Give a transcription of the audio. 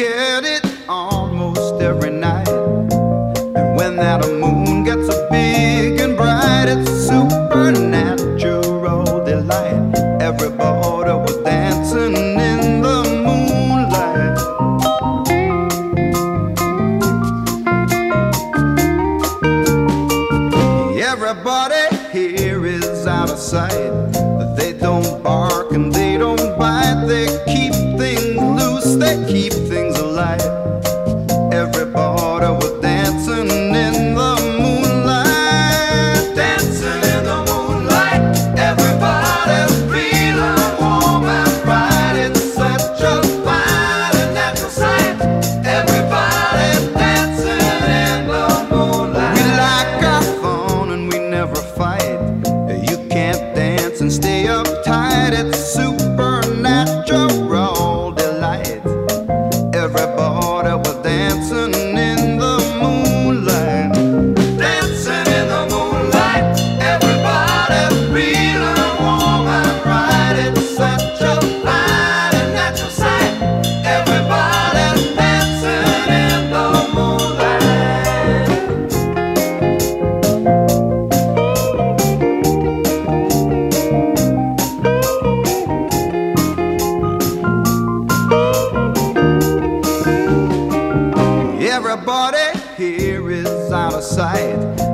get it almost every night. And when that moon gets so big and bright, it's a supernatural delight. Everybody was dancing in the moonlight. Everybody here is out of sight. They don't bark and they don't bite. They keep things loose, they keep things alive. Everybody was dancing in the moonlight. Dancing in the moonlight. Everybody's feeling warm and bright. It's such a fine and natural sight. Everybody's dancing in the moonlight. We like our fun and we never fight. You can't dance and stay uptight. It's supernatural delight. Everybody was dancing in the moonlight. Dancing in the moonlight. Everybody's feeling warm and bright. It's such a fine and natural sight. Everybody's dancing in the moonlight. Everybody here is out of sight.